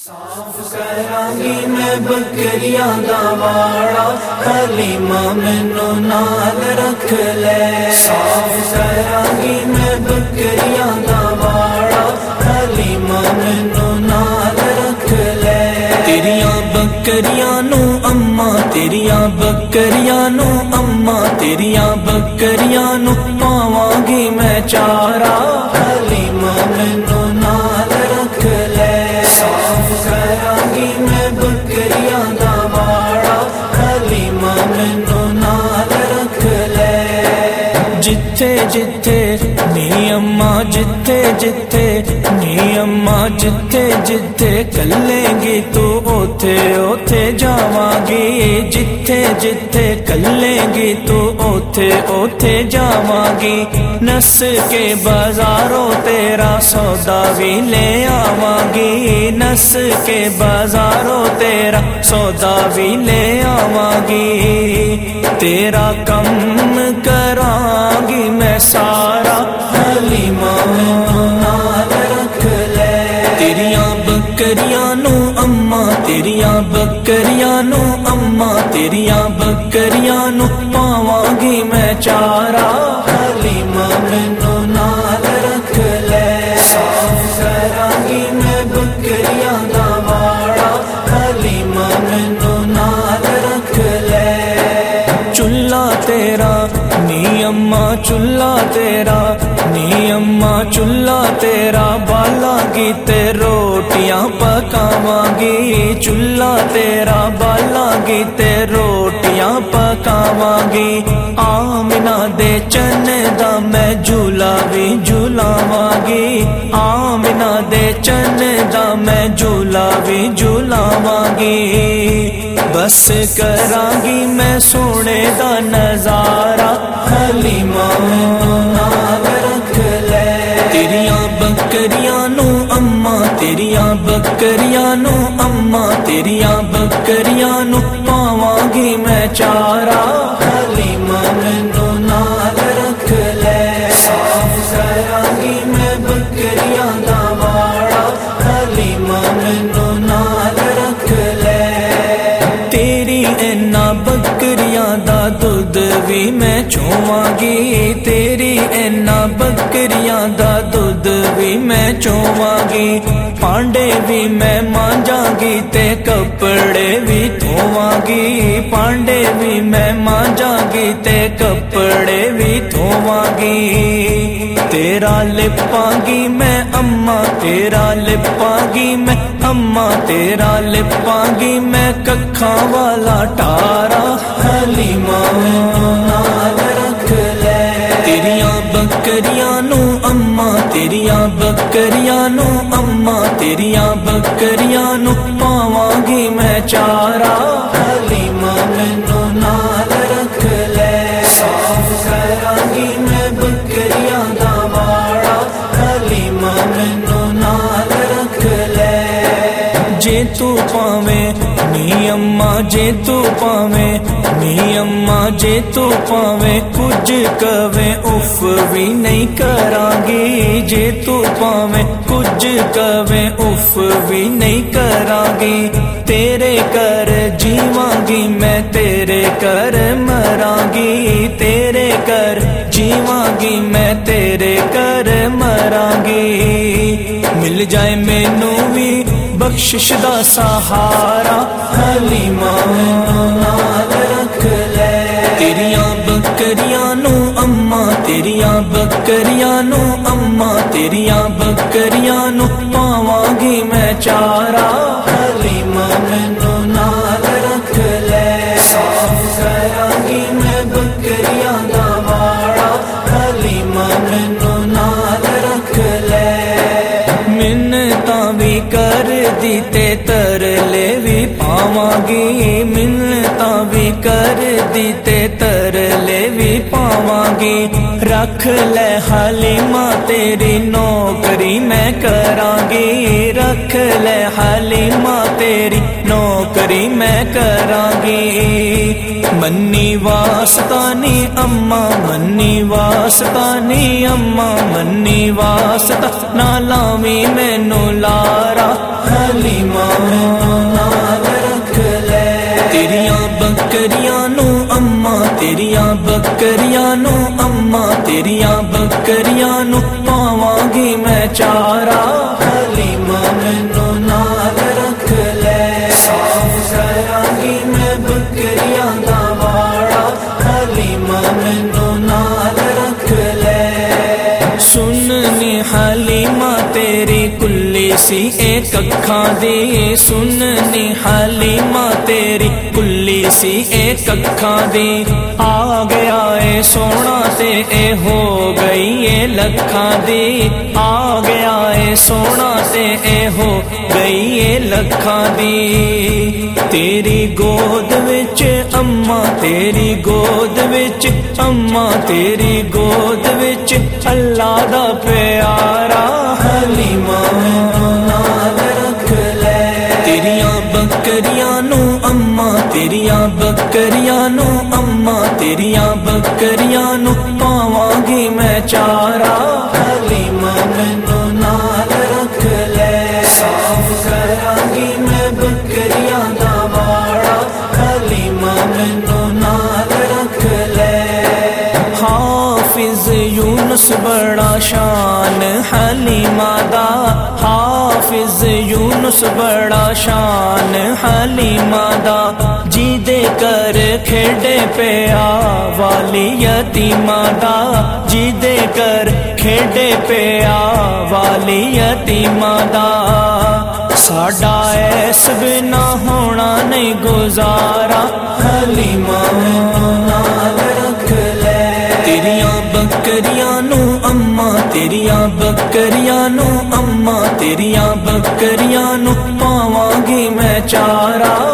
صاف کرانگی میں بکریاں دا واڑا، حلیمہ مینوں نال رکھ لے۔ صاف کرانگی میں بکریاں دا واڑا، حلیمہ مینوں نال رکھ لے۔ تیریاں بکریاں نو اماں، تیریاں بکریاں نو اماں، تیریاں بکریاں نو پاواں گی میں چارہ، حلیمہ مینوں نال رکھ لے۔ صاف کرانگی میں بکریاں دا واڑا، حلیمہ مینوں نال رکھ لے۔ جتھے جتھے نی اماں، جتھے جتھے نی اماں، جتھے جتھے کلیں گی تو اوتھے اوتھے جاواں گی، جتھے جتھے کلیں گی تو اوتھے اوتھے جاواں گی۔ نس کے بازاروں تیرا سودا بھی لے آواں گی، نس کے بازاروں تیرا سودا بھی لے آواں گی۔ تیرا کم کراں گی میں سارا، حلیمہ مینوں نال رکھ لے۔ تیریاں بکریاں نو اماں، تیریاں بکریاں نو اماں، تیریاں بکریاں نو پاواں گی میں چارہ، حلیمہ مینوں نال رکھ لے۔ صاف کرانگی میں بکریاں دا واڑا، حلیمہ مینوں نال رکھ لے۔ چولہا تیرا نی اماں، چولہا تیرا نی اماں، چولہا تیرا بالا گی تے روٹیاں پکاواں گی، چولہا تیرا بالا گی تے روٹیاں پکاواں گی۔ آمنہ دے چن دا میں جھولا بھی جھولاواں گی، آمنہ دے چن دا میں جھولا بھی جھولاواں گی۔ بس کرانگی میں سونے دا نظارہ، حلیمہ مینوں نال رکھ لے۔ تیریاں بکریاں نو اماں، تیریاں بکریاں نو اماں، تیریاں بکریاں نو پاواں گی میں چارہ، حلیمہ مینوں نال رکھ لے۔ صاف کرانگی میں بکریاں دا واڑا، حلیمہ مینوں نال رکھ لے۔ تیری اینا بکریاں دا دودھ بھی میں چوواں گی، تیری اینا بکریاں دا دودھ بھی میں چوواں گی۔ پانڈے بھی میں مانجاں گی تے کپڑے بھی دھواں گی، پانڈے بھی میں مانجاں گی تے کپڑے بھی دھواں گی۔ تیرا لپاں گی میں اماں، تیرا لپاں گی میں اماں، تیرا لپاں گی میں ککھاں والا ٹارا، حلیمہ مینوں نال رکھ لے۔ تیریاں بکریاں نو اماں، تیریاں بکریاں نو اماں، تیریاں بکریاں نو پاواں گی میں چارہ، حلیمہ مینوں نال رکھ لے۔ صاف کرانگی میں بکریاں دا واڑا، حلیمہ مینوں نال رکھ لے۔ جے تو پاویں نی اماں، جے تو پاویں نی اماں، جے تو پاویں کچھ کہویں اف بھی نہیں کراں گی، جے تو پاویں کچھ کہویں اف بھی نہیں کراں گی۔ تیرے کر جیواں گی میں، تیرے کر مراں گی، تیرے کر جیواں گی میں، تیرے کر مراں گی۔ مل جائے مینوں بھی بخشش دا سہارا، حلیمہ مینوں نال رکھ لے۔ تیریاں بکریاں نو اماں، تیریاں بکریاں نو اماں، تیریاں بکریاں نو پاواں گی میں چارہ، حلیمہ مینوں نال رکھ لے۔ صاف کرانگی میں بکریاں دا واڑا، حلیمہ مینوں نال رکھ لے۔ منتاں بھی کر دی تے ترلے بھی پاواں گی، منتاں بھی کر دی تے ترلے بھی پاواں گی۔ رکھ لے حلیمہ تیری نوکری میں کراں گی، رکھ لے حلیمہ تیری نوکری میں کراں گی۔ منی واسطانی اماں، منی واسطانی اماں، منی واسطہ نہ لاویں مینوں لارا، حلیمہ بکریاں نو اماں تیریاں بکریاں نو پاواں گی میں چارہ حلیمہ مینوں نال رکھ لے صاف کراں گی میں بکریاں دا واڑا حلیمہ مینوں نال رکھ لے سننی حلیمہ تیری کلی سی ایک اکھاں دی سننی حلیمہ تیری کلی سی ایک اکھاں دی آ گیا اے سونا تے اے ہو گئی اے لکھاں دی آ گیا اے سونا تے اے ہو گئی اے لکھاں دی تیری گود وچ اماں تیری گود وچ اماں تیری گود وچ اللہ دا پیارا حلیمہ مینوں نال رکھ لے تیریاں بکریاں نو اماں تیریاں بکریاں نو اماں تیریاں بکریاں نو پاواں گی میں چارہ حلیمہ مینوں نال رکھ لے صاف کراں گی میں بکریاں دا واڑا حلیمہ مینوں نال رکھ لے حافظ یونس بڑا شان حلیمہ دا حافظ یونس بڑا شان حلیمہ دا جی دے کر کھیڈے پیا والی یتیمہ دا جی دے کر کھیڈے پیا والی یتیمہ دا ساڈا ایس بنا ہونا نہیں گزارا حلیمہ مینوں نال رکھ لے تیریاں بکریاں نو اماں تیریاں بکریاں نو اماں تیریاں بکریاں نو پاواں گی میں چارہ